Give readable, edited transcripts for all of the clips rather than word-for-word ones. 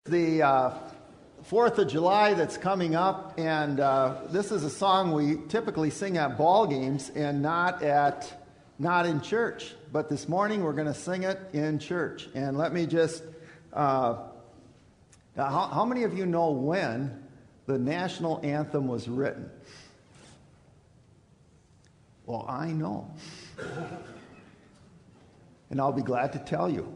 The 4th of July that's coming up, and this is a song we typically sing at ball games and not in church. But this morning we're going to sing it in church. And let me just, how many of you know when the national anthem was written? Well, I know. And I'll be glad to tell you.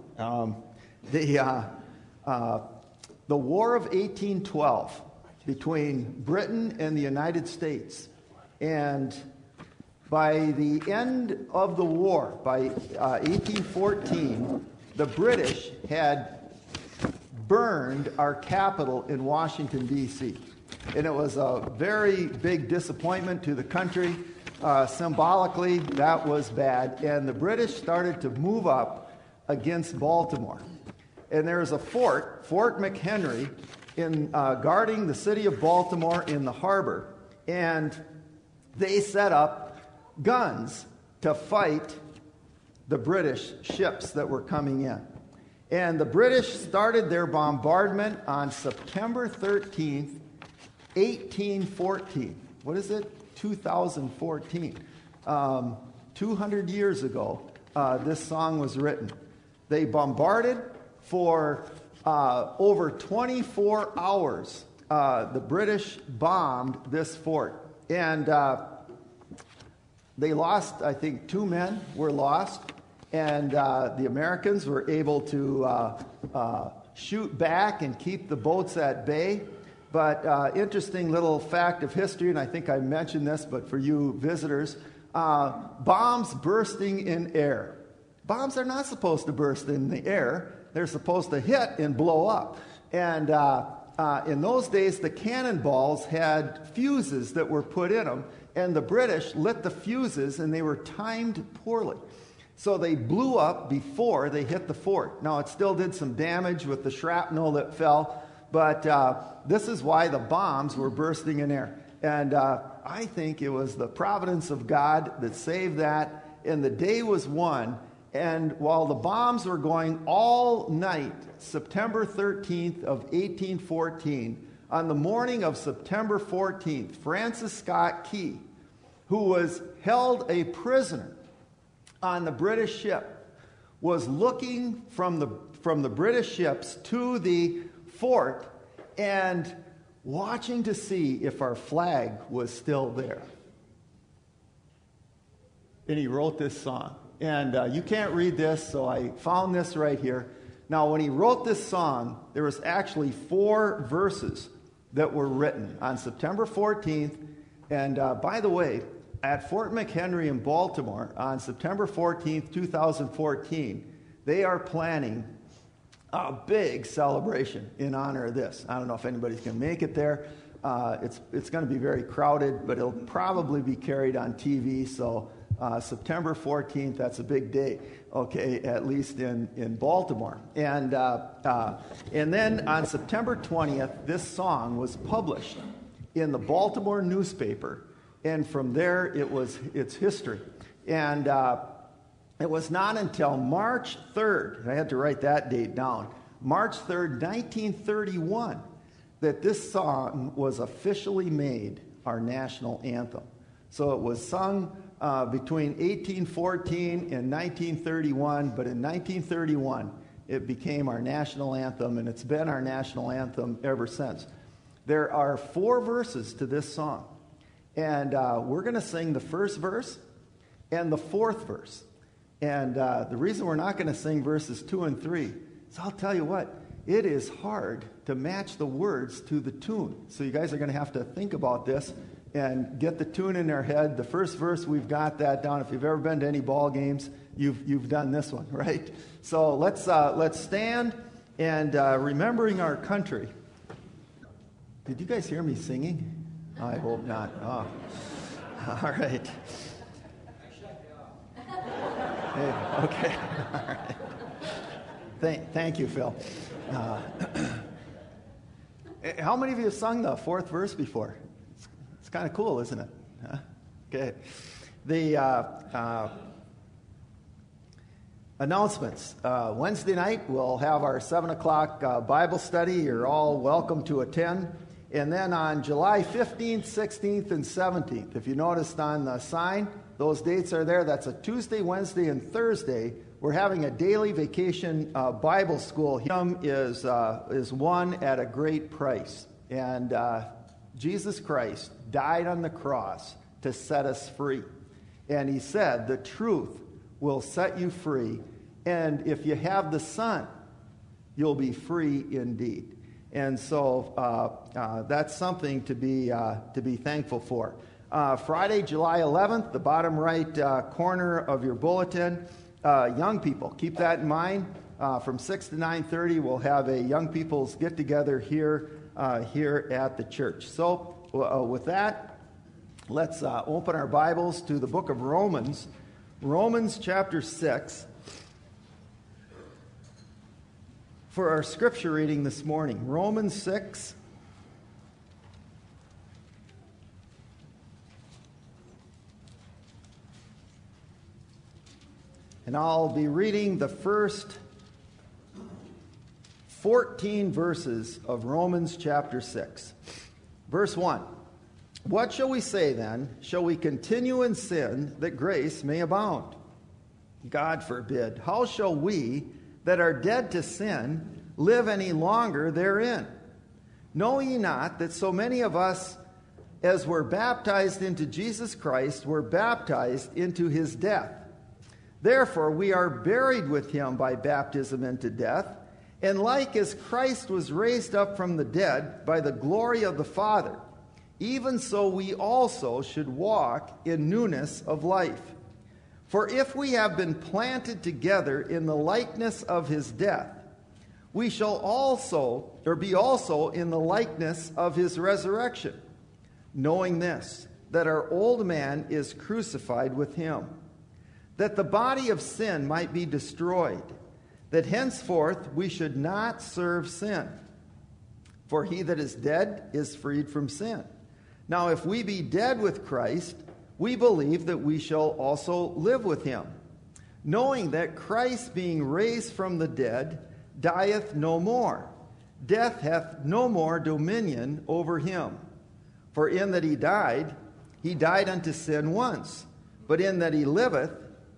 The War of 1812 between Britain and the United States. And by the end of the war, by 1814, the British had burned our capital in Washington, D.C. And it was a very big disappointment to the country. Symbolically, that was bad. And the British started to move up against Baltimore. And there's a Fort McHenry, in guarding the city of Baltimore in the harbor. And they set up guns to fight the British ships that were coming in. And the British started their bombardment on September 13th, 1814. What is it? 2014. 200 years ago, this song was written. They bombarded for over 24 hours. The British bombed this fort. And they lost, I think, 2 men were lost. And the Americans were able to shoot back and keep the boats at bay. But interesting little fact of history, and I think I mentioned this, but for you visitors, bombs bursting in air. Bombs are not supposed to burst in the air. They're supposed to hit and blow up. And in those days, the cannonballs had fuses that were put in them, and the British lit the fuses, and they were timed poorly. So they blew up before they hit the fort. Now, it still did some damage with the shrapnel that fell, but this is why the bombs were bursting in air. And I think it was the providence of God that saved that, and the day was won. And while the bombs were going all night, September 13th of 1814, on the morning of September 14th, Francis Scott Key, who was held a prisoner on the British ship, was looking from the British ships to the fort and watching to see if our flag was still there. And he wrote this song. And you can't read this, so I found this right here. Now, when he wrote this song, there was actually 4 verses that were written on September 14th. And by the way, at Fort McHenry in Baltimore on September 14th, 2014, they are planning a big celebration in honor of this. I don't know if anybody's going to make it there. It's going to be very crowded, but it'll probably be carried on TV, so September 14th, that's a big day, okay, at least in Baltimore. And then on September 20th, this song was published in the Baltimore newspaper, and from there it's history. And it was not until March 3rd, I had to write that date down, March 3rd, 1931, that this song was officially made our national anthem. So it was sung between 1814 and 1931, but in 1931 it became our national anthem, and it's been our national anthem ever since. There are 4 verses to this song, and we're going to sing the first verse and the 4th verse. And the reason we're not going to sing verses 2 and 3 is, I'll tell you what, it is hard to match the words to the tune. So you guys are going to have to think about this and get the tune in their head. The first verse, we've got that down. If you've ever been to any ball games, you've done this one, right? So let's stand and remembering our country. Did you guys hear me singing? I hope not. Oh. All right. Hey, okay. All right. Thank you, Phil. How many of you have sung the 4th verse before? It's kind of cool, isn't it? Huh? Okay. Announcements. Wednesday night, we'll have our 7 o'clock Bible study. You're all welcome to attend. And then on July 15th, 16th, and 17th, if you noticed on the sign, those dates are there. That's a Tuesday, Wednesday, and Thursday. We're having a daily vacation Bible school. Him is one at a great price. And Jesus Christ died on the cross to set us free. And he said, the truth will set you free. And if you have the Son, you'll be free indeed. And so that's something to be thankful for. Friday, July 11th, the bottom right corner of your bulletin, young people, keep that in mind. From 6 to 9:30, we'll have a young people's get-together here at the church. So with that, let's open our Bibles to the book of Romans, Romans chapter 6. For our scripture reading this morning, Romans 6. And I'll be reading the first 14 verses of Romans chapter 6. Verse 1. What shall we say then? Shall we continue in sin that grace may abound? God forbid. How shall we that are dead to sin live any longer therein? Know ye not that so many of us as were baptized into Jesus Christ were baptized into his death? Therefore we are buried with him by baptism into death, and like as Christ was raised up from the dead by the glory of the Father, even so we also should walk in newness of life. For if we have been planted together in the likeness of his death, we shall also, or be also in the likeness of his resurrection, knowing this, that our old man is crucified with him, that the body of sin might be destroyed, that henceforth we should not serve sin. For he that is dead is freed from sin. Now if we be dead with Christ, we believe that we shall also live with him, knowing that Christ, being raised from the dead, dieth no more. Death hath no more dominion over him. For in that he died unto sin once. But in that he liveth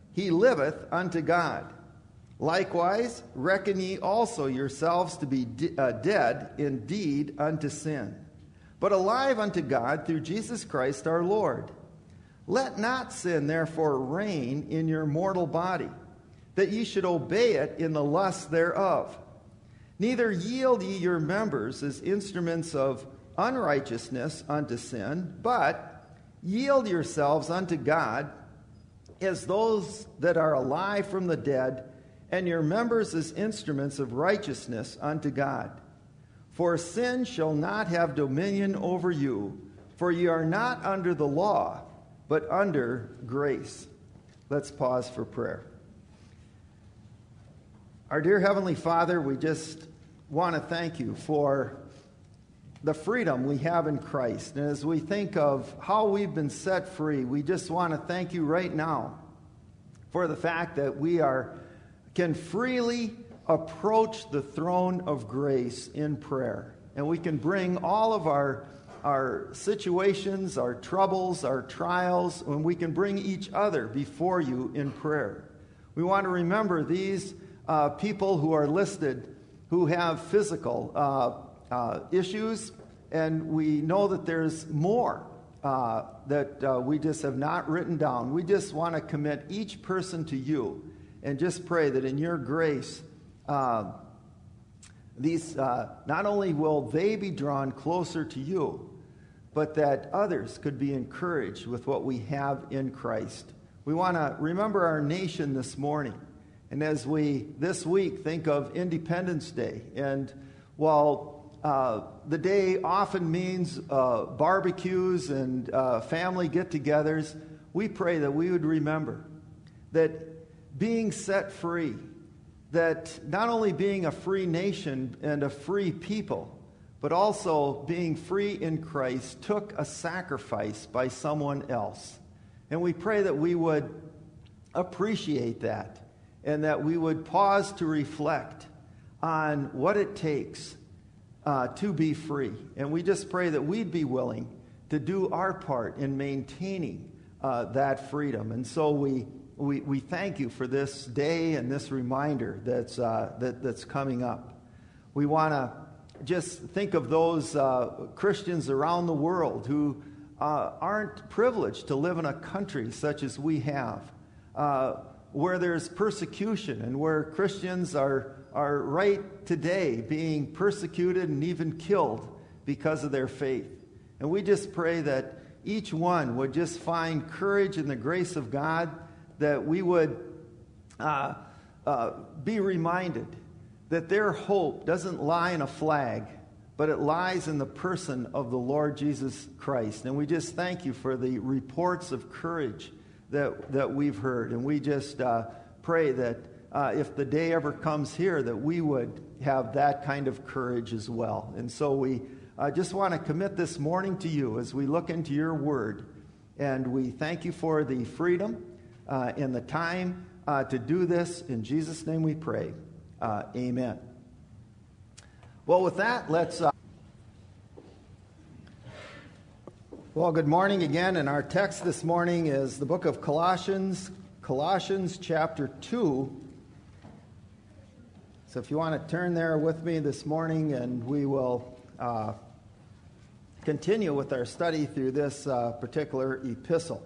unto God. Likewise, reckon ye also yourselves to be dead indeed unto sin, but alive unto God through Jesus Christ our Lord. Let not sin therefore reign in your mortal body, that ye should obey it in the lust thereof. Neither yield ye your members as instruments of unrighteousness unto sin, but yield yourselves unto God as those that are alive from the dead, and your members as instruments of righteousness unto God. For sin shall not have dominion over you, for ye are not under the law, but under grace. Let's pause for prayer. Our dear Heavenly Father, we just want to thank you for the freedom we have in Christ. And as we think of how we've been set free, we just want to thank you right now for the fact that we can freely approach the throne of grace in prayer. And we can bring all of our situations, our troubles, our trials, and we can bring each other before you in prayer. We want to remember these people who are listed who have physical issues, and we know that there's more that we just have not written down. We just want to commit each person to you and just pray that in your grace, these not only will they be drawn closer to you, but that others could be encouraged with what we have in Christ. We want to remember our nation this morning. And as we, this week, think of Independence Day, and while the day often means barbecues and family get-togethers, we pray that we would remember that being set free, that not only being a free nation and a free people, but also being free in Christ took a sacrifice by someone else. And we pray that we would appreciate that and that we would pause to reflect on what it takes to be free. And we just pray that we'd be willing to do our part in maintaining that freedom. And so we thank you for this day and this reminder that's coming up. We want to just think of those Christians around the world who aren't privileged to live in a country such as we have, where there's persecution and where Christians are right today being persecuted and even killed because of their faith. And we just pray that each one would just find courage in the grace of God, that we would be reminded that their hope doesn't lie in a flag, but it lies in the person of the Lord Jesus Christ. And we just thank you for the reports of courage that we've heard. And we just pray that if the day ever comes here, that we would have that kind of courage as well. And so we just want to commit this morning to you as we look into your word. And we thank you for the freedom and the time to do this. In Jesus' name we pray. Amen. Well, with that, let's... Well, good morning again, and our text this morning is the book of Colossians chapter 2. So if you want to turn there with me this morning, and we will continue with our study through this particular epistle.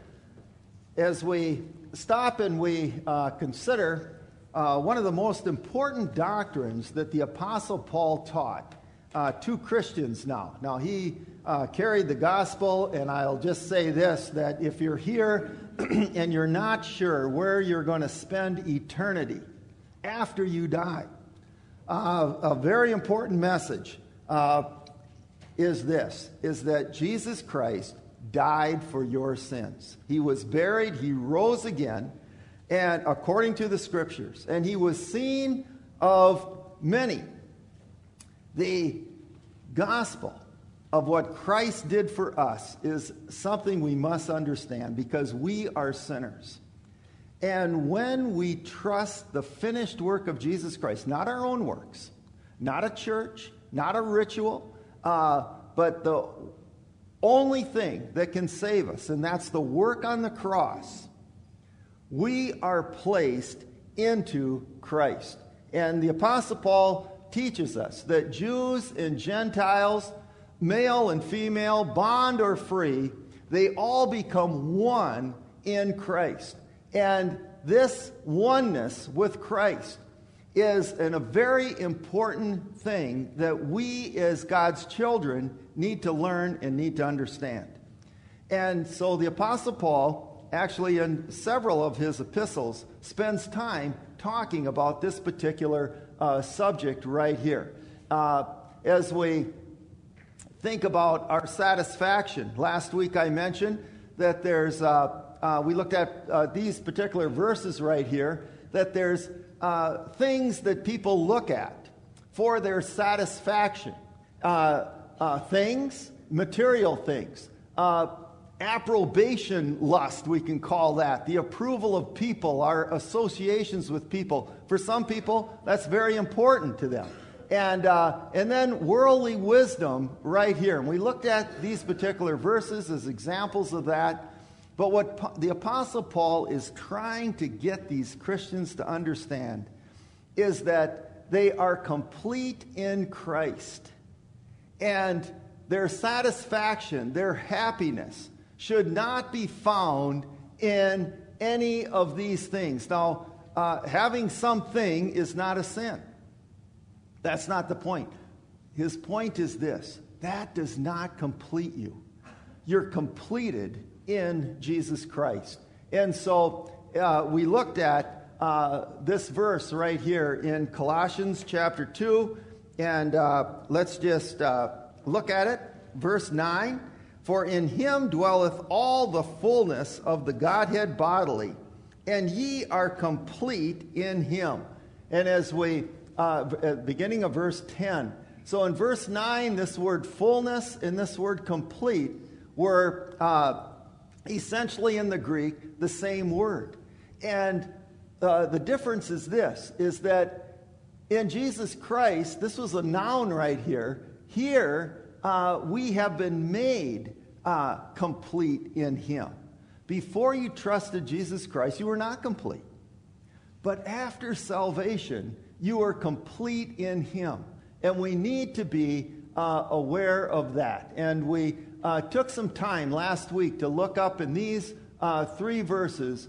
As we stop and we consider one of the most important doctrines that the Apostle Paul taught to Christians now. Now, he carried the gospel, and I'll just say this, that if you're here and you're not sure where you're going to spend eternity after you die, a very important message is that Jesus Christ died for your sins. He was buried, he rose again, and according to the scriptures, and he was seen of many. The gospel of what Christ did for us is something we must understand, because we are sinners. And when we trust the finished work of Jesus Christ, not our own works, not a church, not a ritual, but the only thing that can save us, and that's the work on the cross, we are placed into Christ. And the Apostle Paul teaches us that Jews and Gentiles, male and female, bond or free, they all become one in Christ. And this oneness with Christ is a very important thing that we as God's children need to learn and need to understand. And so the Apostle Paul, actually in several of his epistles, spends time talking about this particular subject right here. As we think about our satisfaction, last week I mentioned that there's, we looked at these particular verses right here, that there's things that people look at for their satisfaction. Things, material things, approbation lust, we can call that. The approval of people, our associations with people. For some people, that's very important to them. And then worldly wisdom right here. And we looked at these particular verses as examples of that. But what the Apostle Paul is trying to get these Christians to understand is that they are complete in Christ. And their satisfaction, their happiness, should not be found in any of these things. Now, having something is not a sin. That's not the point. His point is this: that does not complete you. You're completed in Jesus Christ. And so we looked at this verse right here in Colossians chapter 2, and let's just look at it. Verse 9, "For in him dwelleth all the fullness of the Godhead bodily, and ye are complete in him." And as we, at the beginning of verse 10, so in verse 9, this word fullness and this word complete were essentially in the Greek the same word. And the difference is this, is that in Jesus Christ, this was a noun right here. Here, we have been made complete in him. Before you trusted Jesus Christ, you were not complete. But after salvation, you are complete in him. And we need to be aware of that. And we took some time last week to look up in these 3 verses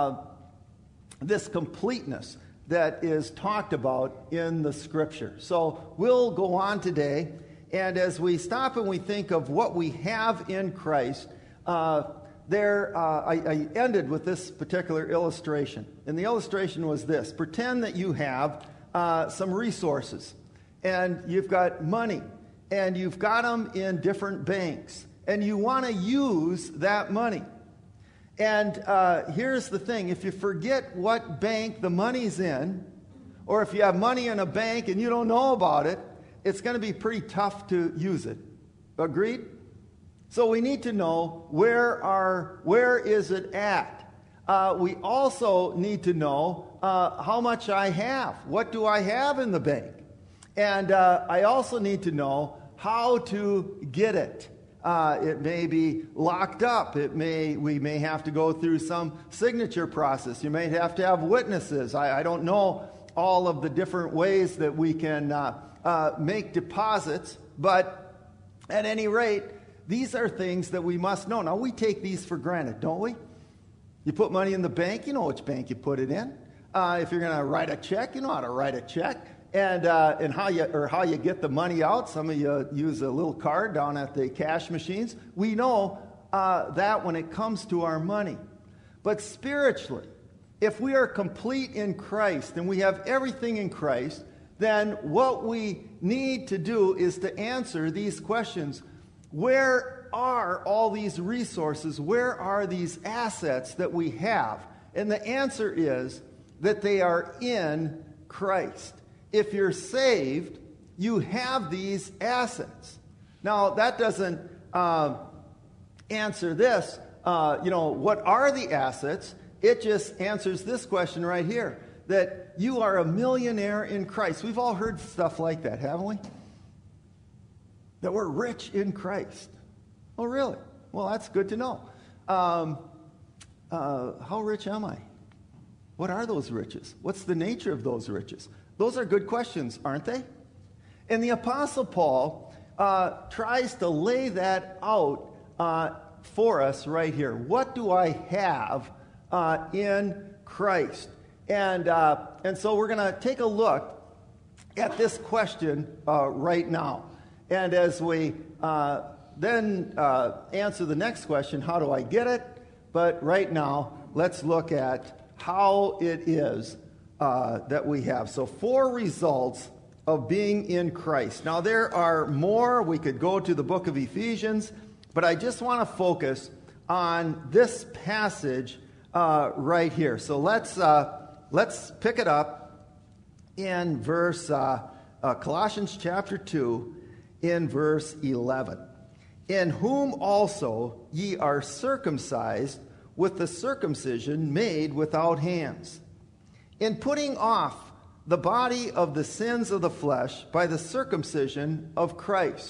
this completeness that is talked about in the Scripture. So we'll go on today, and as we stop and we think of what we have in Christ, I ended with this particular illustration. And the illustration was this. Pretend that you have some resources, and you've got money, and you've got them in different banks, and you want to use that money. And here's the thing. If you forget what bank the money's in, or if you have money in a bank and you don't know about it, it's going to be pretty tough to use it. Agreed? So we need to know where is it at. We also need to know how much I have. What do I have in the bank? And I also need to know how to get it. It may be locked up. We may have to go through some signature process. You may have to have witnesses. I don't know all of the different ways that we can make deposits, but at any rate, these are things that we must know. Now, we take these for granted, don't we? You put money in the bank, you know which bank you put it in. If you're going to write a check, you know how to write a check. And how you get the money out. Some of you use a little card down at the cash machines. We know that when it comes to our money. But spiritually, if we are complete in Christ and we have everything in Christ, then what we need to do is to answer these questions. Where are all these resources? Where are these assets that we have? And the answer is that they are in Christ. If you're saved, you have these assets. Now, that doesn't answer this, what are the assets? It just answers this question right here, that you are a millionaire in Christ. We've all heard stuff like that, haven't we? That we're rich in Christ. Oh, really? Well, that's good to know. How rich am I? What are those riches? What's the nature of those riches? Those are good questions, aren't they? And the Apostle Paul tries to lay that out for us right here. What do I have in Christ? And so we're going to take a look at this question right now. And as we then answer the next question, how do I get it? But right now, let's look at how it is that we have. So 4 results of being in Christ. Now there are more. We could go to the book of Ephesians, but I just want to focus on this passage right here. So let's pick it up in verse Colossians chapter 2 in verse 11. In whom also ye are circumcised with the circumcision made without hands, in putting off the body of the sins of the flesh by the circumcision of Christ,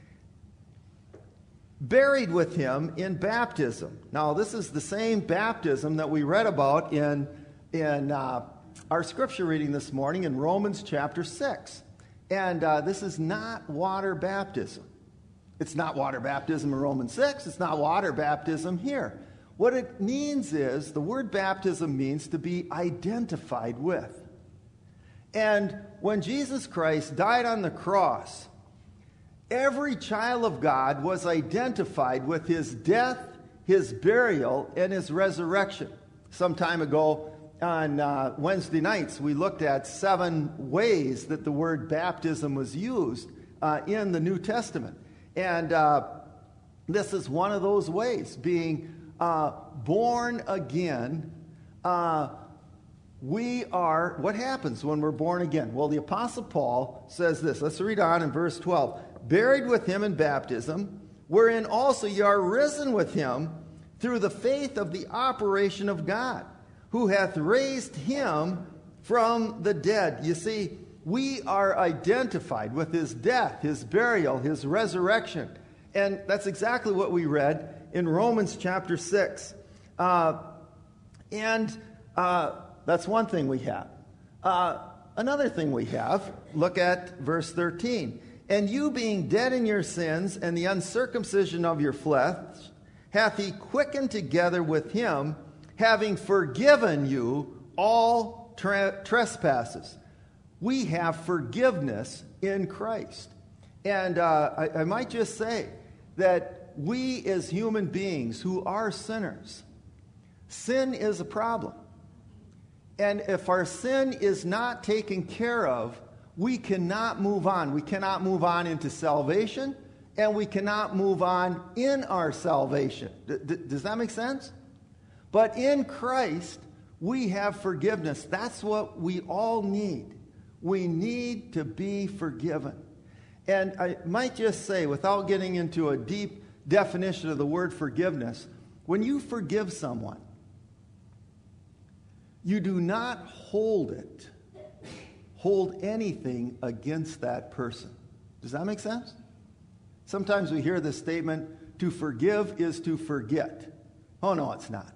buried with him in baptism. Now, this is the same baptism that we read about in our scripture reading this morning in Romans chapter 6. And this is not water baptism. It's not water baptism in Romans 6. It's not water baptism here. What it means is, the word baptism means to be identified with. And when Jesus Christ died on the cross, every child of God was identified with his death, his burial, and his resurrection. Some time ago on Wednesday nights, we looked at 7 ways that the word baptism was used in the New Testament. And this is one of those ways, being born again. We are, what happens when we're born again? Well, the Apostle Paul says this. Let's read on in verse 12. Buried with him in baptism, wherein also ye are risen with him through the faith of the operation of God, who hath raised him from the dead. You see, we are identified with his death, his burial, his resurrection. And that's exactly what we read in Romans chapter 6. That's one thing we have. Another thing we have, look at verse 13. And you being dead in your sins and the uncircumcision of your flesh, hath he quickened together with him, having forgiven you all trespasses. We have forgiveness in Christ. And I might just say that we as human beings who are sinners, sin is a problem. And if our sin is not taken care of, we cannot move on. We cannot move on into salvation, and we cannot move on in our salvation. Does that make sense? But in Christ, we have forgiveness. That's what we all need. We need to be forgiven. And I might just say, without getting into a deep definition of the word forgiveness, when you forgive someone, you do not hold anything against that person. Does that make sense? Sometimes we hear this statement, to forgive is to forget. Oh, no, it's not.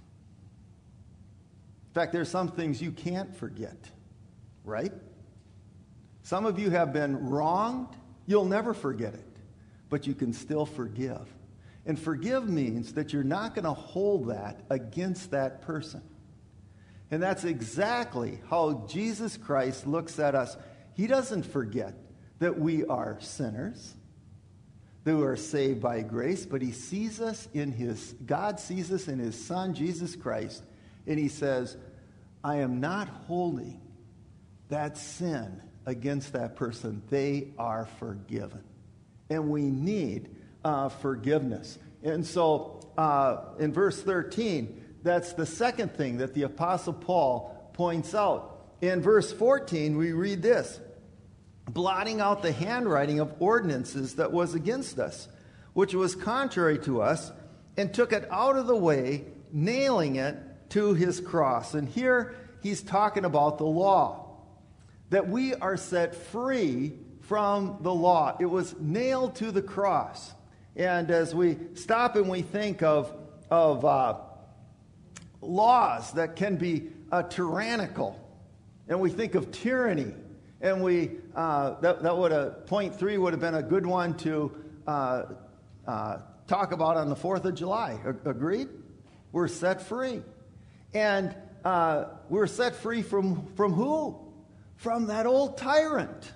In fact, there's some things you can't forget, right? Some of you have been wronged. You'll never forget it, but you can still forgive. And forgive means that you're not going to hold that against that person. And that's exactly how Jesus Christ looks at us. He doesn't forget that we are sinners, that we are saved by grace, but he sees us in God sees us in his Son, Jesus Christ, and he says, I am not holding that sin against that person. They are forgiven. And we need forgiveness. And so in verse 13, that's the second thing that the Apostle Paul points out. In verse 14, we read this, blotting out the handwriting of ordinances that was against us, which was contrary to us, and took it out of the way, nailing it to his cross. And here he's talking about the law, that we are set free from the law. It was nailed to the cross. And as we stop and we think of laws that can be tyrannical, and we think of tyranny, and we that would have point 3 would have been a good one to talk about on the 4th of July. Agreed? We're set free, and we're set free from who? From that old tyrant.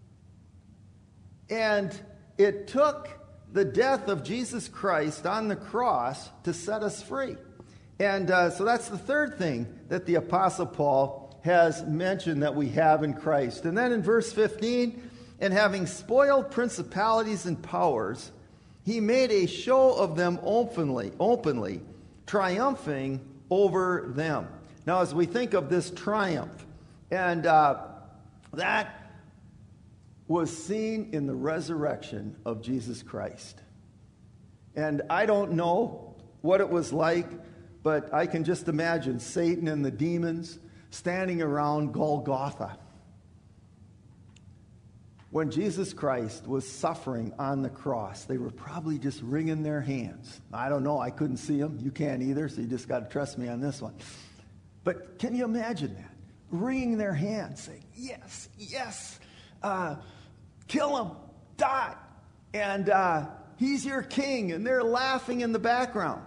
And it took the death of Jesus Christ on the cross to set us free. And so that's the third thing that the Apostle Paul has mentioned that we have in Christ. And then in verse 15, and having spoiled principalities and powers, he made a show of them openly, triumphing over them. Now, as we think of this triumph, and that was seen in the resurrection of Jesus Christ. And I don't know what it was like, but I can just imagine Satan and the demons standing around Golgotha when Jesus Christ was suffering on the cross. They were probably just wringing their hands. I don't know. I couldn't see them. You can't either, so you just got to trust me on this one. But can you imagine that? Wringing their hands, saying, yes, yes, kill him, die, and he's your king, and they're laughing in the background.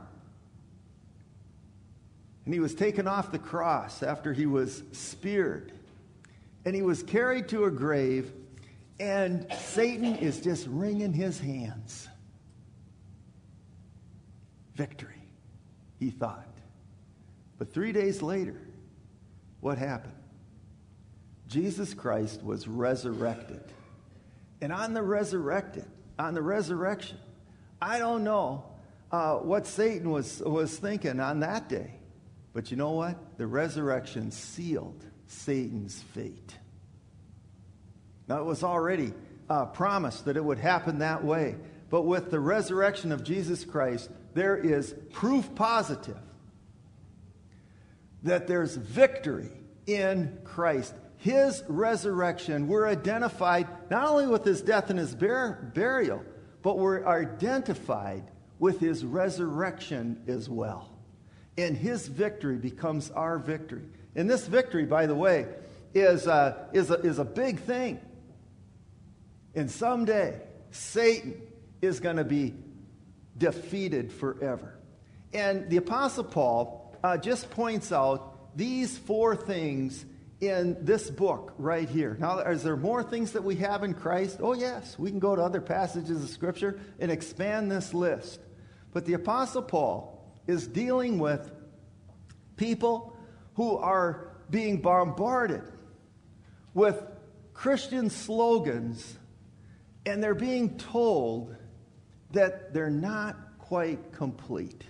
And he was taken off the cross after he was speared, and he was carried to a grave, and Satan is just wringing his hands. Victory, he thought. But 3 days later, what happened? Jesus Christ was resurrected. And on the resurrection, I don't know what Satan was thinking on that day. But you know what? The resurrection sealed Satan's fate. Now, it was already promised that it would happen that way. But with the resurrection of Jesus Christ, there is proof positive that there's victory in Christ. His resurrection, we're identified not only with his death and his burial, but we're identified with his resurrection as well. And his victory becomes our victory. And this victory, by the way, is a big thing. And someday, Satan is going to be defeated forever. And the Apostle Paul just points out these 4 things in this book right here. Now, is there more things that we have in Christ? Oh, yes. We can go to other passages of Scripture and expand this list. But the Apostle Paul is dealing with people who are being bombarded with Christian slogans, and they're being told that they're not quite complete.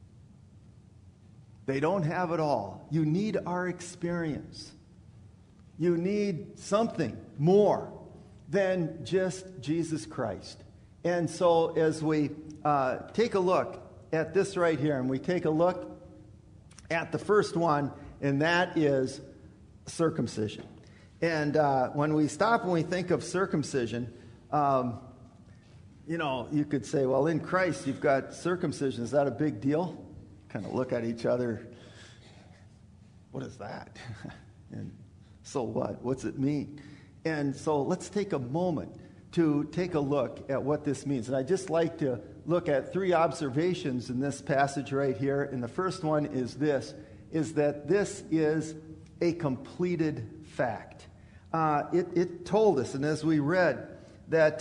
They don't have it all. You need our experience. You need something more than just Jesus Christ. And so as we take a look at this right here, and we take a look at the first one, and that is circumcision. And when we stop and we think of circumcision, you could say, well, in Christ you've got circumcision. Is that a big deal? Kind of look at each other. What is that? And so what? What's it mean? And so let's take a moment to take a look at what this means. And I'd just like to look at 3 observations in this passage right here. And the first one is this, is that this is a completed fact. It told us, and as we read, that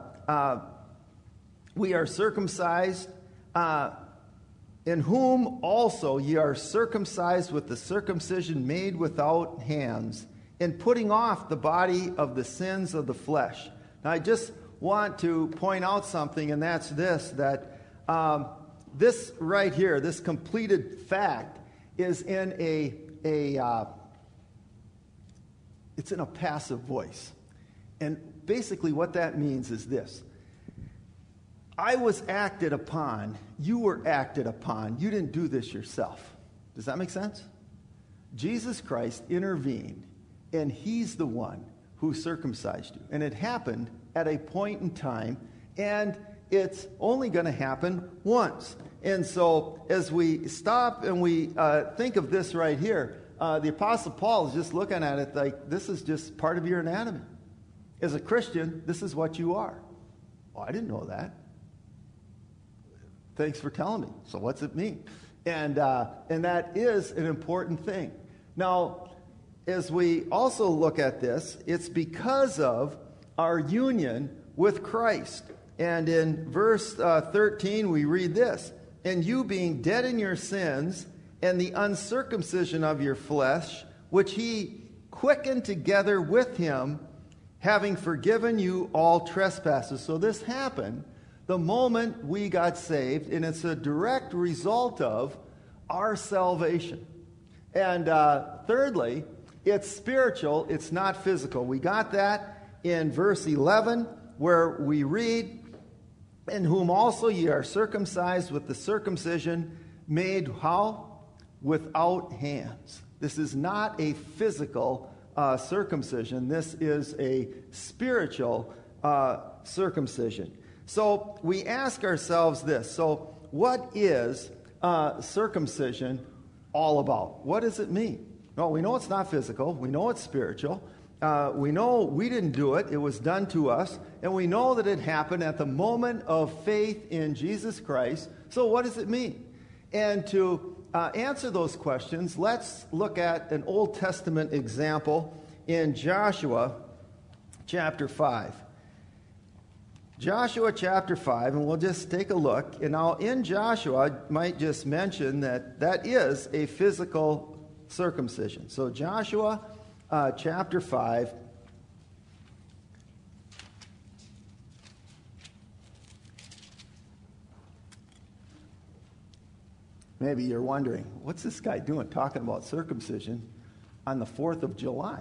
we are circumcised, in whom also ye are circumcised with the circumcision made without hands, in putting off the body of the sins of the flesh. Now, I just want to point out something, and that's this, that this right here, this completed fact, is in it's in a passive voice. And basically what that means is this. I was acted upon. You were acted upon. You didn't do this yourself. Does that make sense? Jesus Christ intervened, and he's the one who circumcised you. And it happened at a point in time, and it's only going to happen once. And so as we stop and we think of this right here, the Apostle Paul is just looking at it like this is just part of your anatomy. As a Christian, this is what you are. Oh, I didn't know that. Thanks for telling me. So what's it mean? And that is an important thing. Now, as we also look at this, it's because of our union with Christ. And in verse 13, we read this, and you being dead in your sins and the uncircumcision of your flesh, which he quickened together with him, having forgiven you all trespasses. So this happened the moment we got saved, and it's a direct result of our salvation. And thirdly, it's spiritual, it's not physical. We got that in verse 11, where we read, in whom also ye are circumcised with the circumcision made how? Without hands. This is not a physical circumcision. This is a spiritual circumcision. So we ask ourselves this. So what is circumcision all about? What does it mean? Well, we know it's not physical. We know it's spiritual. We know we didn't do it. It was done to us. And we know that it happened at the moment of faith in Jesus Christ. So what does it mean? And to answer those questions, let's look at an Old Testament example in Joshua chapter 5. Joshua chapter 5, and we'll just take a look. And now in Joshua, I might just mention that that is a physical circumcision. So Joshua chapter 5. Maybe you're wondering, what's this guy doing talking about circumcision on the 4th of July?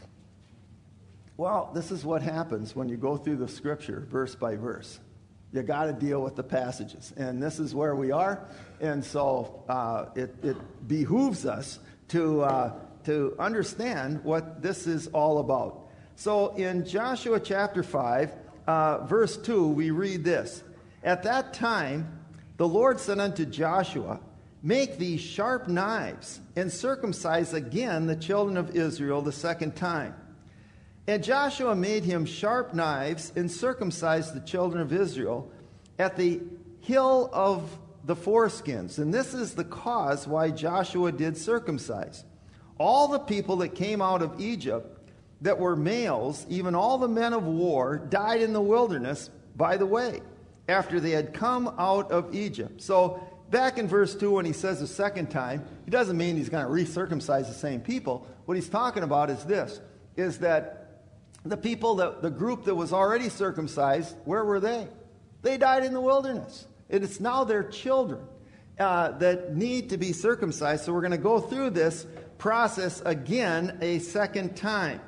Well, this is what happens when you go through the scripture verse by verse. You got to deal with the passages. And this is where we are. And so it behooves us to understand what this is all about. So in Joshua chapter 5, verse 2, we read this. At that time, the Lord said unto Joshua, make these sharp knives, and circumcise again the children of Israel the second time. And Joshua made him sharp knives, and circumcised the children of Israel at the hill of the foreskins. And this is the cause why Joshua did circumcise. All the people that came out of Egypt that were males, even all the men of war, died in the wilderness by the way, after they had come out of Egypt. So back in verse 2, when he says the second time, he doesn't mean he's going to recircumcise the same people. What he's talking about is this, is that the people, the group that was already circumcised, where were they? They died in the wilderness. And it's now their children that need to be circumcised. So we're going to go through this process again a second time.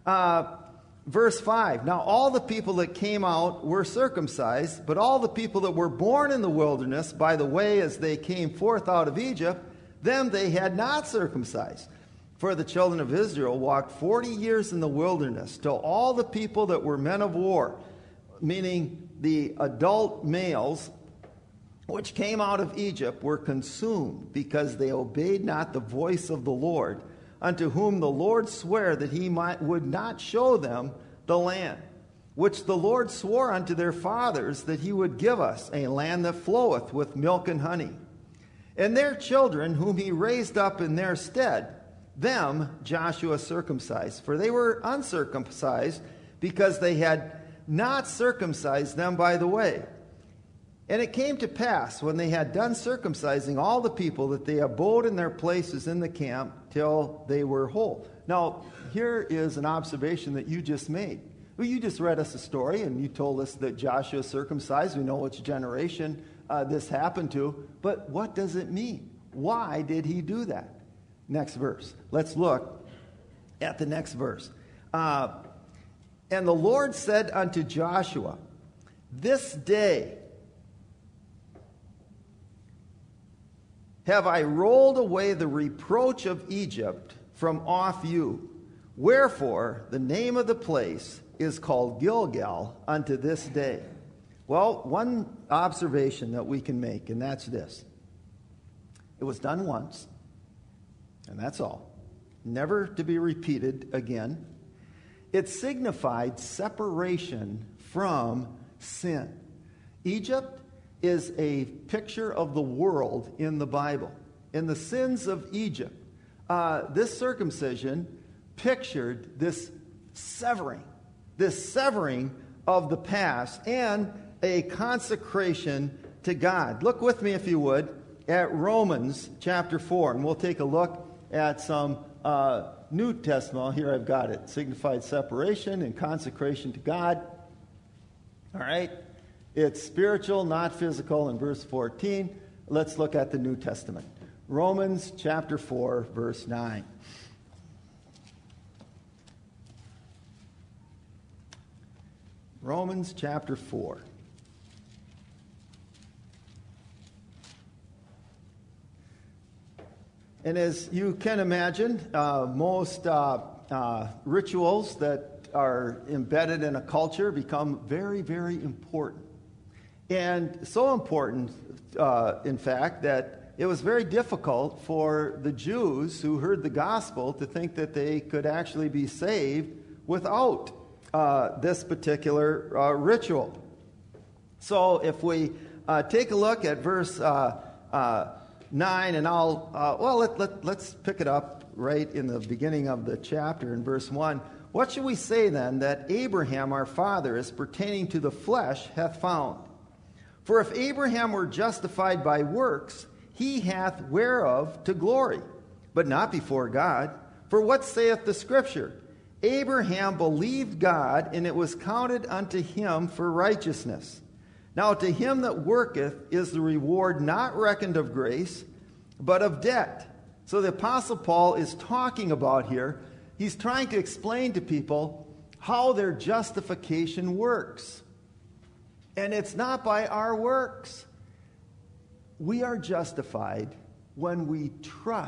Verse 5, now all the people that came out were circumcised, but all the people that were born in the wilderness by the way as they came forth out of Egypt, them they had not circumcised. For the children of Israel walked 40 years in the wilderness, till all the people that were men of war, meaning the adult males, which came out of Egypt, were consumed, because they obeyed not the voice of the Lord, unto whom the Lord sware that he would not show them the land, which the Lord swore unto their fathers that he would give us, a land that floweth with milk and honey. And their children, whom he raised up in their stead, them Joshua circumcised, for they were uncircumcised, because they had not circumcised them by the way. And it came to pass, when they had done circumcising all the people, that they abode in their places in the camp till they were whole. Now, here is an observation that you just made. Well, you just read us a story, and you told us that Joshua circumcised. We know which generation this happened to. But what does it mean? Why did he do that? Next verse. Let's look at the next verse. And the Lord said unto Joshua, this day have I rolled away the reproach of Egypt from off you. Wherefore the name of the place is called Gilgal unto this day. Well, one observation that we can make, and that's this. It was done once, and that's all. Never to be repeated again. It signified separation from sin. Egypt is a picture of the world in the Bible. In the sins of Egypt, this circumcision pictured this severing of the past and a consecration to God. Look with me, if you would, at Romans chapter 4, and we'll take a look at some New Testament. Here I've got it. Signified separation and consecration to God. All right. It's spiritual, not physical, in verse 14. Let's look at the New Testament. Romans chapter 4, verse 9. Romans chapter 4. And as you can imagine, most rituals that are embedded in a culture become very, very important. And so important, in fact, that it was very difficult for the Jews who heard the gospel to think that they could actually be saved without this particular ritual. So if we take a look at verse 9, and let's pick it up right in the beginning of the chapter in verse 1. What shall we say then that Abraham our father, as pertaining to the flesh, hath found? For if Abraham were justified by works, he hath whereof to glory, but not before God. For what saith the Scripture? Abraham believed God, and it was counted unto him for righteousness. Now to him that worketh is the reward not reckoned of grace, but of debt. So the Apostle Paul is talking about here, he's trying to explain to people how their justification works. And it's not by our works. We are justified when we trust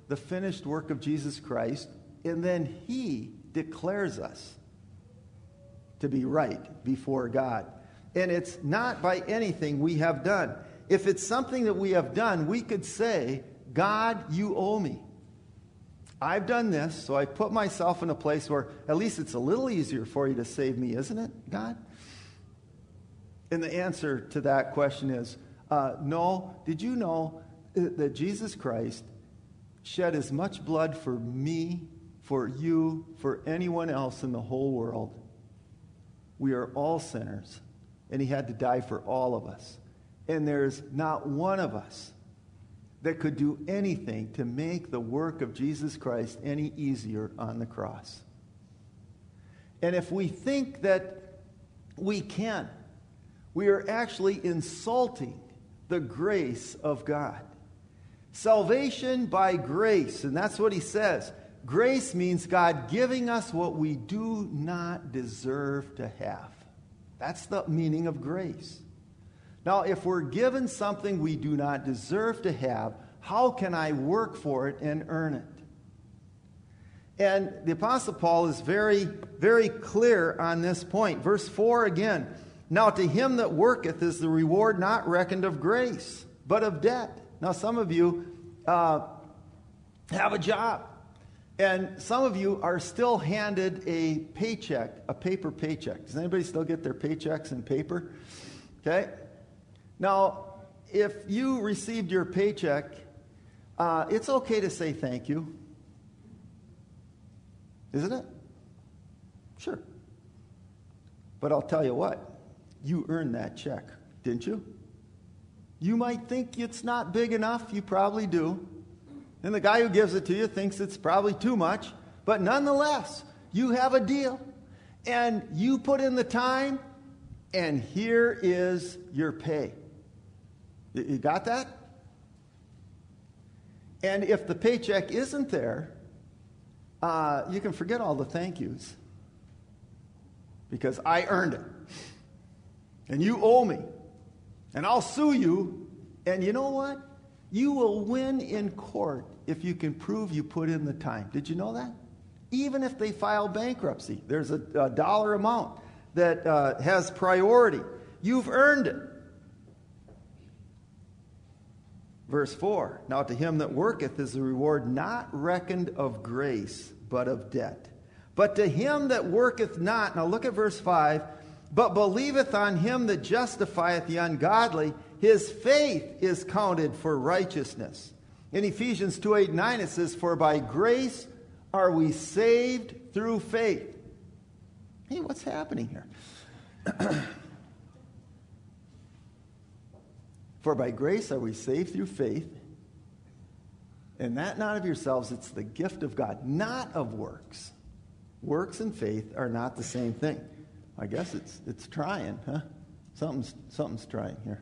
the finished work of Jesus Christ, and then he declares us to be right before God. And it's not by anything we have done. If it's something that we have done, we could say, God, you owe me. I've done this, so I put myself in a place where at least it's a little easier for you to save me, isn't it, God? And the answer to that question is, no. Did you know that Jesus Christ shed as much blood for me, for you, for anyone else in the whole world? We are all sinners, and he had to die for all of us. And there's not one of us that could do anything to make the work of Jesus Christ any easier on the cross. And if we think that we can, we are actually insulting the grace of God. Salvation by grace, and that's what he says. Grace means God giving us what we do not deserve to have. That's the meaning of grace. Now, if we're given something we do not deserve to have, how can I work for it and earn it? And the Apostle Paul is very, very clear on this point. Verse 4 again. Now to him that worketh is the reward not reckoned of grace, but of debt. Now some of you have a job. And some of you are still handed a paycheck, a paper paycheck. Does anybody still get their paychecks in paper? Okay. Now, if you received your paycheck, it's okay to say thank you. Isn't it? Sure. But I'll tell you what. You earned that check, didn't you? You might think it's not big enough. You probably do. And the guy who gives it to you thinks it's probably too much. But nonetheless, you have a deal. And you put in the time, and here is your pay. You got that? And if the paycheck isn't there, you can forget all the thank yous. Because I earned it. And you owe me. And I'll sue you. And you know what? You will win in court if you can prove you put in the time. Did you know that? Even if they file bankruptcy, there's a dollar amount that has priority. You've earned it. Verse 4, now to him that worketh is the reward not reckoned of grace, but of debt. But to him that worketh not, now look at verse 5, but believeth on him that justifieth the ungodly, his faith is counted for righteousness. In Ephesians 2:8-9 it says, for by grace are we saved through faith. Hey, what's happening here? For by grace are we saved through faith, and that not of yourselves, it's the gift of God, not of works. Works and faith are not the same thing. I guess it's trying, huh? Something's trying here.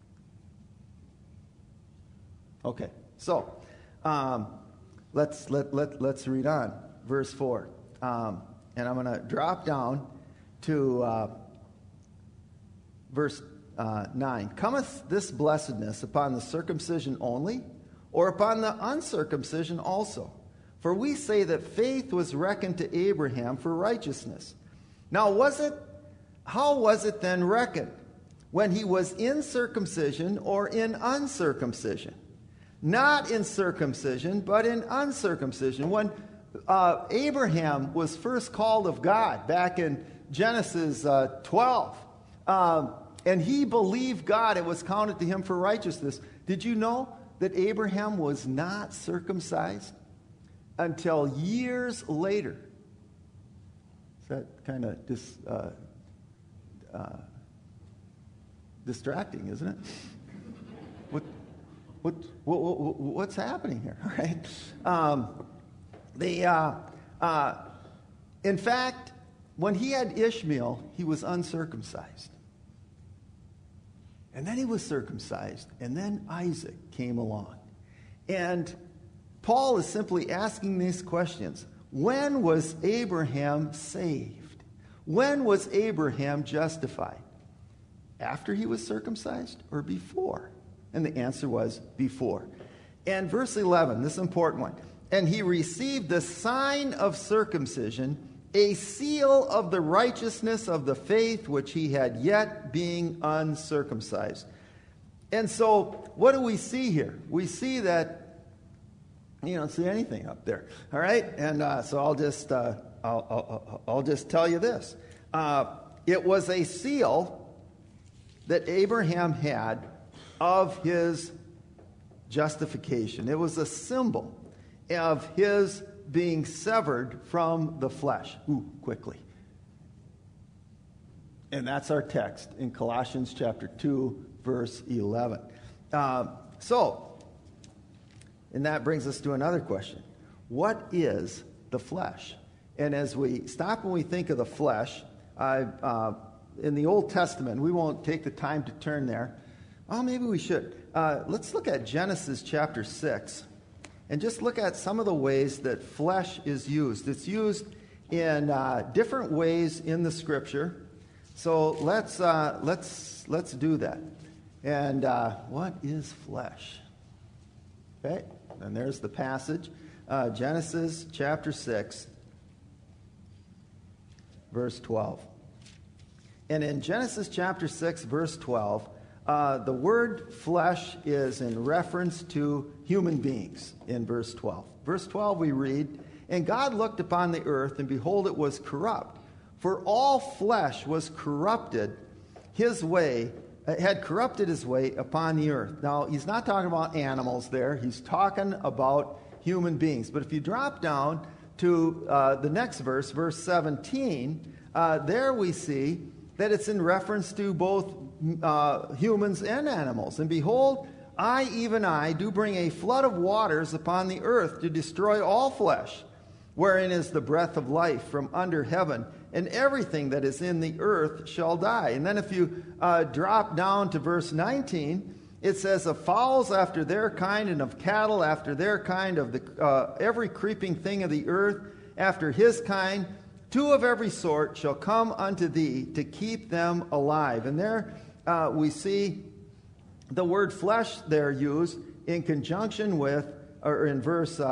Okay, so let's read on. Verse 4, and I'm going to drop down to verse 9. Cometh this blessedness upon the circumcision only, or upon the uncircumcision also? For we say that faith was reckoned to Abraham for righteousness. Now how was it then reckoned? When he was in circumcision or in uncircumcision? Not in circumcision, but in uncircumcision. When Abraham was first called of God, back in Genesis 12, and he believed God, it was counted to him for righteousness. Did you know that Abraham was not circumcised until years later? Is that kind of distracting, isn't it? What's happening here? All right. In fact, when he had Ishmael, he was uncircumcised. And then he was circumcised, and then Isaac came along. And Paul is simply asking these questions. When was Abraham saved? When was Abraham justified? After he was circumcised or before? And the answer was before. And verse 11, this important one. And he received the sign of circumcision, a seal of the righteousness of the faith which he had yet being uncircumcised. And so, what do we see here? We see that you don't see anything up there. All right, and so I'll just tell you this: it was a seal that Abraham had of his justification. It was a symbol of his being severed from the flesh. Quickly. And that's our text in Colossians chapter 2, verse 11. And that brings us to another question. What is the flesh? And as we stop and we think of the flesh, in the Old Testament, we won't take the time to turn there. Oh, maybe we should. Let's look at Genesis chapter 6 and just look at some of the ways that flesh is used. It's used in different ways in the Scripture. So let's do that. And what is flesh? Okay, and there's the passage, Genesis chapter 6, verse 12. And in Genesis chapter 6, verse 12, the word flesh is in reference to human beings in verse 12. Verse 12 we read, "And God looked upon the earth, and behold, it was corrupt. For all flesh was corrupted his way, had corrupted his way upon the earth." Now, he's not talking about animals there. He's talking about human beings. But if you drop down to the next verse, verse 17, there we see that it's in reference to both humans and animals. "And behold, I, even I, do bring a flood of waters upon the earth to destroy all flesh, wherein is the breath of life from under heaven, and everything that is in the earth shall die." And then if you drop down to verse 19, it says, "Of fowls after their kind, and of cattle after their kind, of every creeping thing of the earth after his kind, two of every sort shall come unto thee to keep them alive." And there we see the word flesh there used in conjunction with, or in verse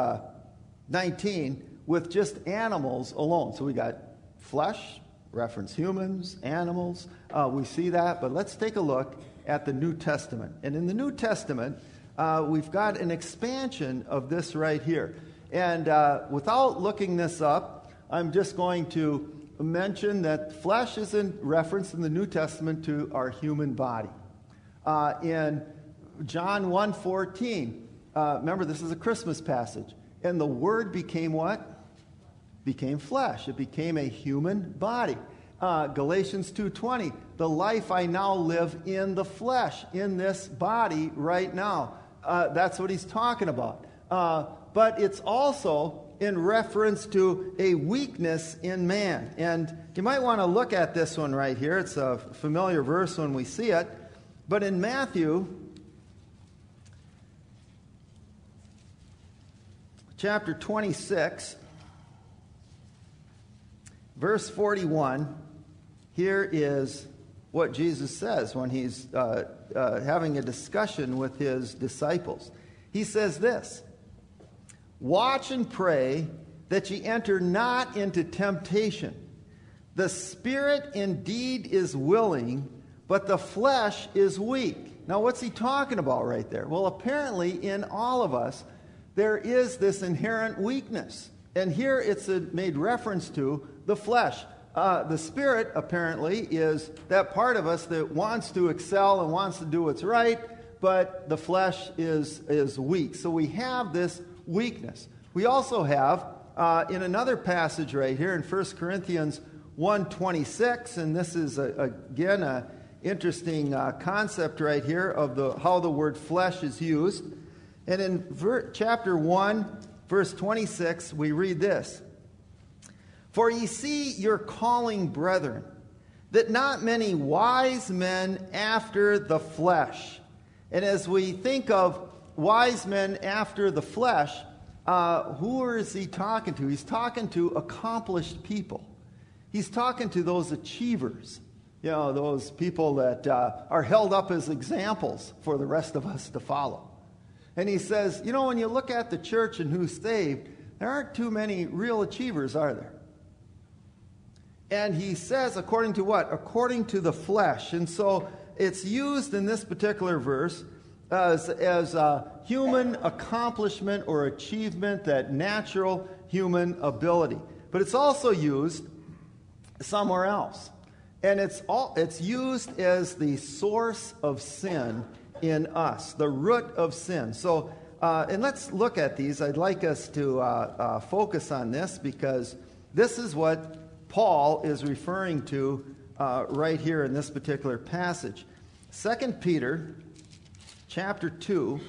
19, with just animals alone. So we got flesh, reference humans, animals. We see that, but let's take a look at the New Testament. And in the New Testament, we've got an expansion of this right here. And without looking this up, I'm just going to mention that flesh is in reference in the New Testament to our human body. In John 1:14, remember this is a Christmas passage, and the Word became what? Became flesh. It became a human body. Galatians 2:20, "The life I now live in the flesh," in this body right now. That's what he's talking about. But it's also in reference to a weakness in man. And you might want to look at this one right here. It's a familiar verse when we see it. But in Matthew chapter 26, verse 41, here is what Jesus says when he's having a discussion with his disciples. He says this, "Watch and pray that ye enter not into temptation. The spirit indeed is willing, but the flesh is weak." Now, what's he talking about right there? Well, apparently in all of us, there is this inherent weakness. And here it's made reference to the flesh. The spirit, apparently, is that part of us that wants to excel and wants to do what's right, but the flesh is weak. So we have this weakness. We also have, in another passage right here in 1 Corinthians 1:26, and this is, again, an interesting concept right here of how the word flesh is used. And in chapter 1, verse 26, we read this, "For ye see your calling, brethren, that not many wise men after the flesh." And as we think of wise men after the flesh, who is he talking to? He's talking to accomplished people. He's talking to those achievers, those people that are held up as examples for the rest of us to follow. And he says, you know, when you look at the church and who's saved, there aren't too many real achievers, are there? And he says, according to what? According to the flesh. And so it's used in this particular verse as a human accomplishment or achievement, that natural human ability. But it's also used somewhere else. And it's used as the source of sin in us, the root of sin. So, and let's look at these. I'd like us to focus on this, because this is what Paul is referring to right here in this particular passage. 2 Peter chapter 2,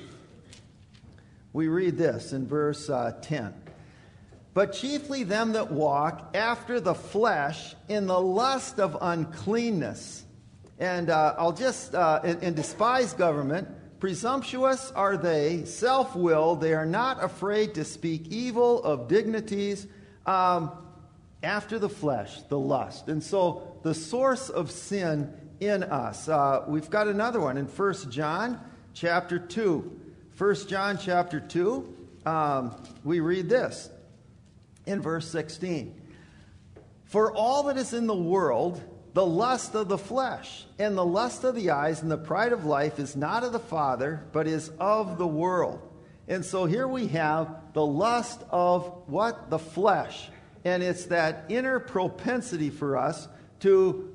we read this in verse 10. But chiefly them that walk after the flesh in the lust of uncleanness. And I'll just, and despise government. Presumptuous are they, self-willed. They are not afraid to speak evil of dignities. After the flesh, the lust. And so the source of sin in us. We've got another one in 1 John chapter 2. 1 John chapter 2, we read this in verse 16. For all that is in the world, the lust of the flesh, and the lust of the eyes, and the pride of life is not of the Father, but is of the world. And so here we have the lust of what? The flesh. And it's that inner propensity for us to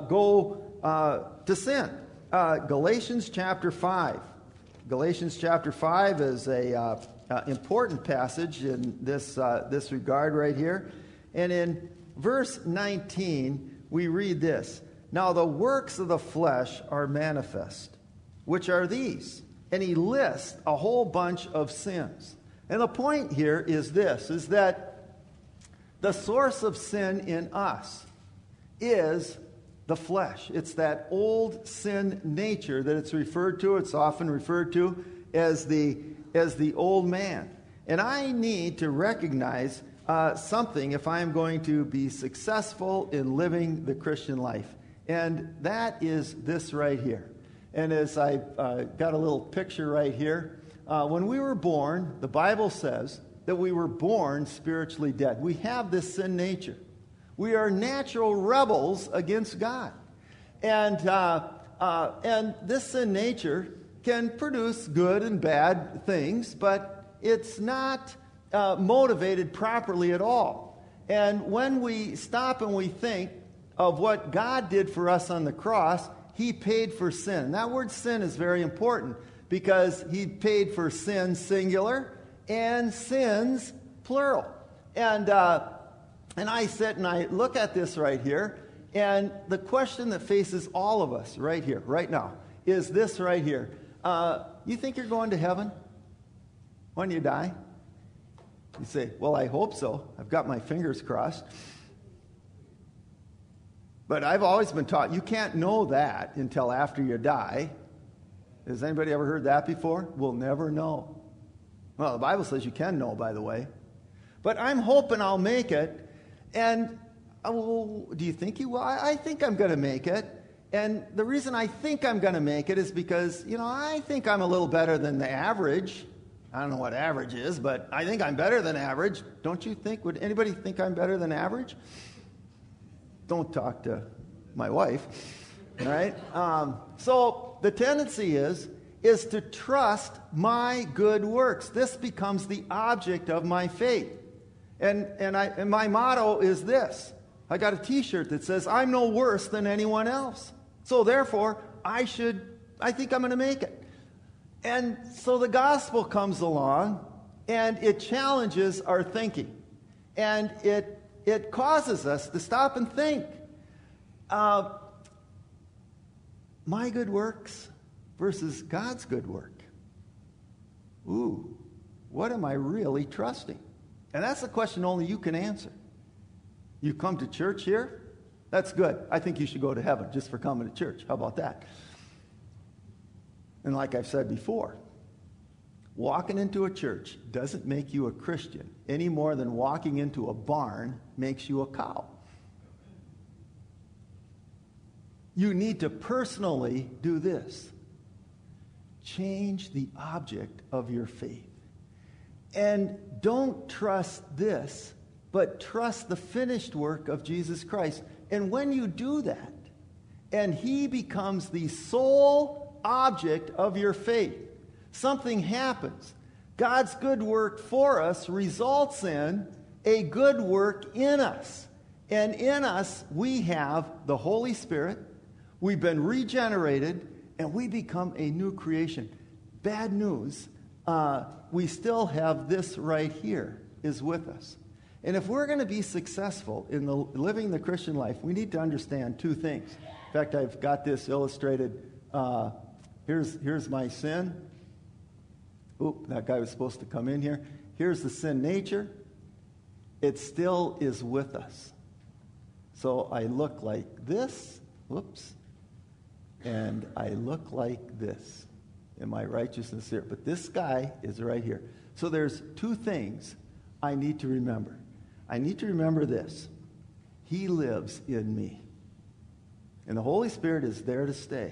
go to sin. Galatians chapter 5. Galatians chapter 5 is a important passage in this regard right here. And in verse 19, we read this. Now the works of the flesh are manifest, which are these. And he lists a whole bunch of sins. And the point here is this, is that the source of sin in us is the flesh. It's that old sin nature that it's referred to. It's often referred to as the old man. And I need to recognize something if I am going to be successful in living the Christian life. And that is this right here. And as I got a little picture right here, when we were born, the Bible says that we were born spiritually dead. We have this sin nature. We are natural rebels against God. And this sin nature can produce good and bad things, but it's not motivated properly at all. And when we stop and we think of what God did for us on the cross, he paid for sin. And that word sin is very important, because he paid for sin singular and sins plural. And I sit and I look at this right here, and the question that faces all of us right here, right now, is this right here. You think you're going to heaven when you die? You say, well, I hope so. I've got my fingers crossed. But I've always been taught you can't know that until after you die. Has anybody ever heard that before? We'll never know. Well, the Bible says you can know, by the way. But I'm hoping I'll make it. And, do you think you will? I think I'm going to make it. And the reason I think I'm going to make it is because, I think I'm a little better than the average. I don't know what average is, but I think I'm better than average. Don't you think? Would anybody think I'm better than average? Don't talk to my wife, all right? So the tendency is to trust my good works. This becomes the object of my faith. And my motto is this. I got a T-shirt that says, I'm no worse than anyone else. So therefore, I think I'm going to make it. And so the gospel comes along, and it challenges our thinking. And it causes us to stop and think. My good works versus God's good work. Ooh, what am I really trusting? And that's a question only you can answer. You come to church here? That's good. I think you should go to heaven just for coming to church. How about that? And like I've said before, walking into a church doesn't make you a Christian any more than walking into a barn makes you a cow. You need to personally do this. change the object of your faith. And don't trust this, but trust the finished work of Jesus Christ. And when you do that, and he becomes the sole object of your faith, something happens. God's good work for us results in a good work in us. And in us, we have the Holy Spirit. We've been regenerated, and we become a new creation. Bad news, we still have this right here is with us. And if we're going to be successful in living the Christian life, we need to understand two things. In fact, I've got this illustrated. Here's my sin. Oop, that guy was supposed to come in here. Here's the sin nature. It still is with us. So I look like this. Whoops. And I look like this in my righteousness here. But this guy is right here. So there's two things I need to remember. I need to remember this. He lives in me. And the Holy Spirit is there to stay.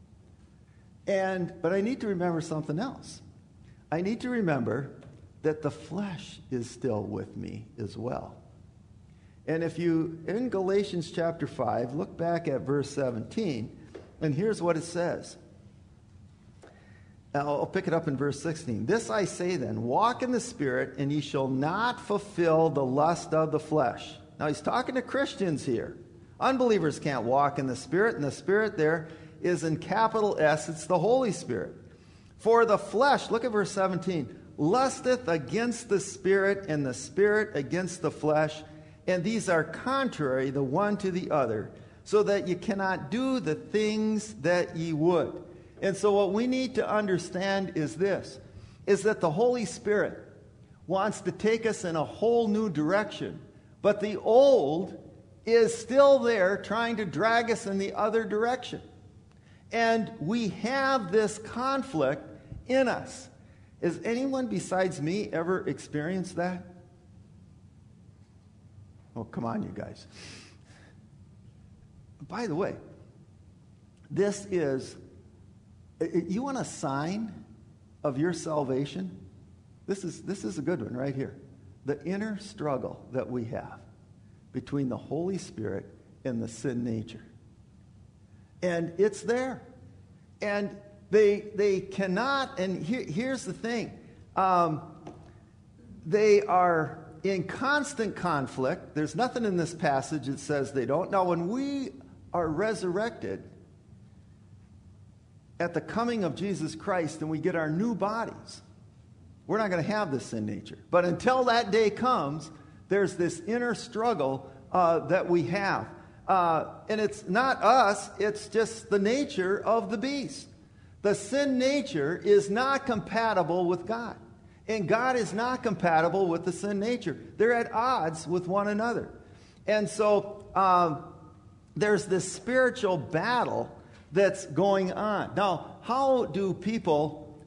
But I need to remember something else. I need to remember that the flesh is still with me as well. And if you, in Galatians chapter 5, look back at verse 17, and here's what it says. I'll pick it up in verse 16. This I say then, walk in the Spirit, and ye shall not fulfill the lust of the flesh. Now he's talking to Christians here. Unbelievers can't walk in the Spirit, and the Spirit there is in capital S. It's the Holy Spirit. For the flesh, look at verse 17, lusteth against the Spirit, and the Spirit against the flesh, and these are contrary the one to the other, so that you cannot do the things that ye would. And so what we need to understand is this, is that the Holy Spirit wants to take us in a whole new direction, but the old is still there trying to drag us in the other direction. And we have this conflict in us. Has anyone besides me ever experienced that? Oh, come on, you guys. By the way, this is, you want a sign of your salvation? This is a good one right here. The inner struggle that we have between the Holy Spirit and the sin nature. And it's there. And they cannot, and here's the thing. They are in constant conflict. There's nothing in this passage that says they don't. Now, when we are resurrected at the coming of Jesus Christ and we get our new bodies, we're not going to have this sin nature. But until that day comes, there's this inner struggle that we have. And it's not us, it's just the nature of the beast. The sin nature is not compatible with God. And God is not compatible with the sin nature. They're at odds with one another. And so there's this spiritual battle that's going on. Now, how do people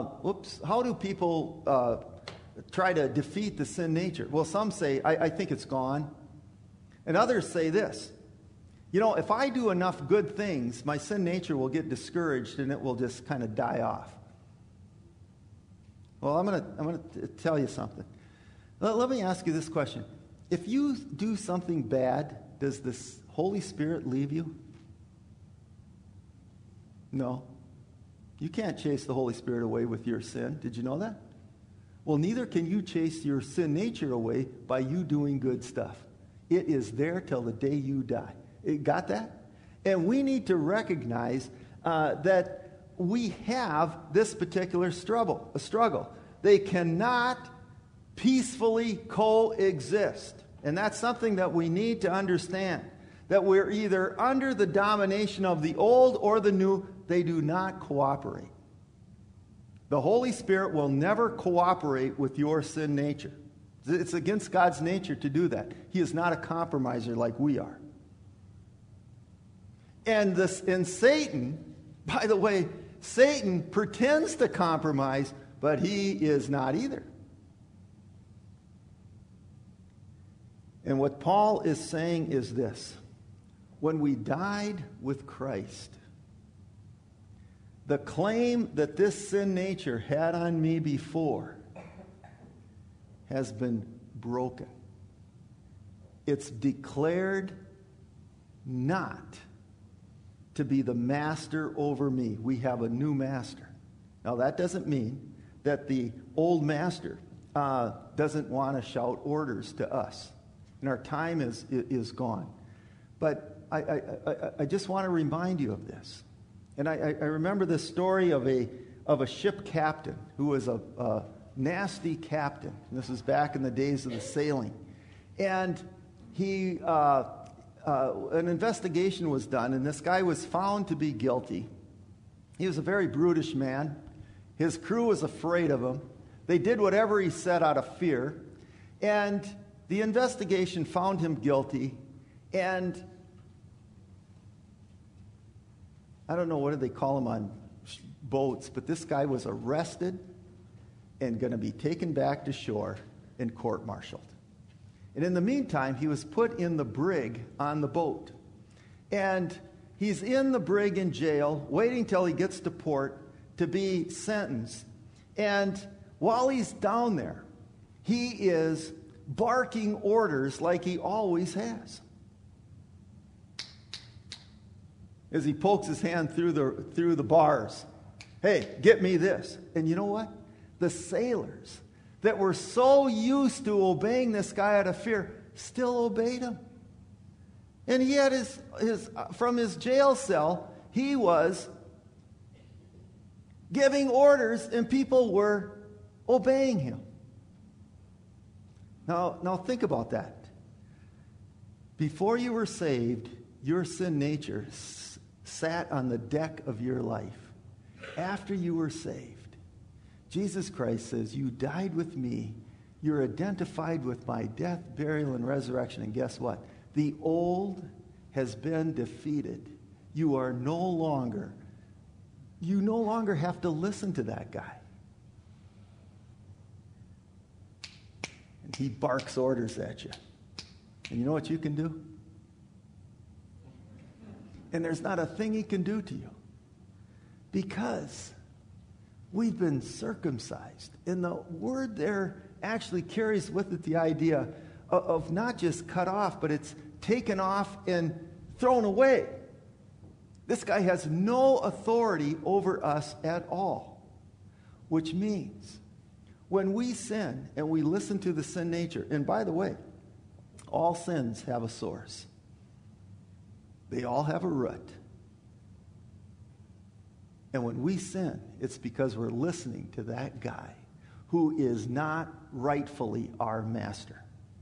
try to defeat the sin nature? Well, some say, I think it's gone. And others say this. You know, if I do enough good things, my sin nature will get discouraged and it will just kind of die off. Well, I'm going to tell you something. Let me ask you this question. If you do something bad, does the Holy Spirit leave you? No. You can't chase the Holy Spirit away with your sin. Did you know that? Well, neither can you chase your sin nature away by you doing good stuff. It is there till the day you die. Got that? And we need to recognize that we have this particular struggle. They cannot peacefully coexist. And that's something that we need to understand. That we're either under the domination of the old or the new. They do not cooperate. The Holy Spirit will never cooperate with your sin nature. It's against God's nature to do that. He is not a compromiser like we are. And Satan, by the way, Satan pretends to compromise, but he is not either. And what Paul is saying is this. When we died with Christ, the claim that this sin nature had on me before has been broken. It's declared not to be the master over me. We have a new master. Now, that doesn't mean that the old master doesn't want to shout orders to us, and our time is gone. But I just want to remind you of this. And I remember this story of a ship captain who was a nasty captain. And this was back in the days of the sailing. And he an investigation was done, and this guy was found to be guilty. He was a very brutish man. His crew was afraid of him. They did whatever he said out of fear. And the investigation found him guilty. And I don't know, what do they call them on boats, but this guy was arrested and going to be taken back to shore and court-martialed. And in the meantime, he was put in the brig on the boat. And he's in the brig in jail, waiting till he gets to port to be sentenced. And while he's down there, he is barking orders like he always has. As he pokes his hand through the bars. Hey, get me this. And you know what? The sailors that were so used to obeying this guy out of fear still obeyed him. And he had from his jail cell, he was giving orders and people were obeying him. Now think about that. Before you were saved, your sin nature sat on the deck of your life. After you were saved, Jesus Christ says, you died with me. You're identified with my death, burial, and resurrection. And guess what? The old has been defeated. You no longer have to listen to that guy. And he barks orders at you. And you know what you can do? And there's not a thing he can do to you. Because we've been circumcised. And the word there actually carries with it the idea of not just cut off, but it's taken off and thrown away. This guy has no authority over us at all. Which means when we sin and we listen to the sin nature, and by the way, all sins have a source. They all have a root. And when we sin, it's because we're listening to that guy who is not rightfully our master.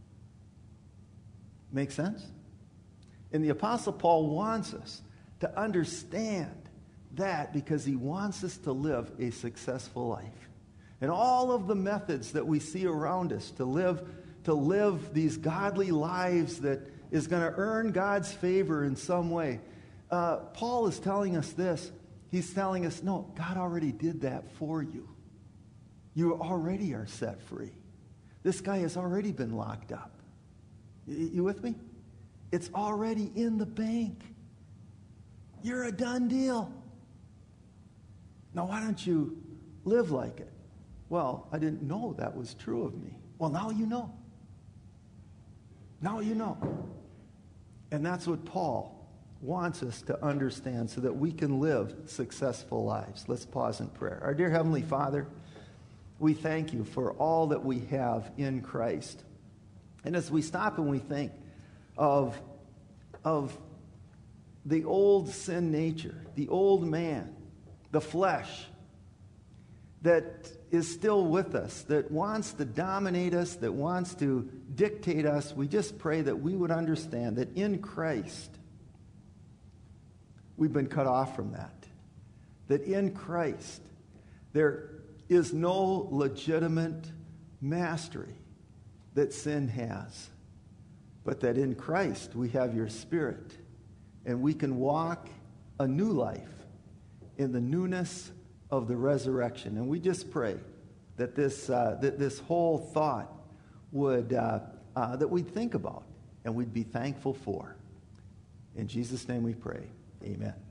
Make sense? And the Apostle Paul wants us to understand that because he wants us to live a successful life. And all of the methods that we see around us to live these godly lives that is going to earn God's favor in some way. Paul is telling us this. He's telling us, no, God already did that for you. You already are set free. This guy has already been locked up. You with me? It's already in the bank. You're a done deal. Now, why don't you live like it? Well, I didn't know that was true of me. Well, now you know. Now you know. And that's what Paul wants us to understand so that we can live successful lives. Let's pause in prayer. Our dear Heavenly Father, we thank you for all that we have in Christ. And as we stop and we think of the old sin nature, the old man, the flesh that is still with us, that wants to dominate us, that wants to dictate us, we just pray that we would understand that in Christ, we've been cut off from that. That in Christ, there is no legitimate mastery that sin has. But that in Christ, we have your Spirit. And we can walk a new life in the newness of the resurrection. And we just pray that this whole thought would that we'd think about and we'd be thankful for. In Jesus' name we pray. Amen.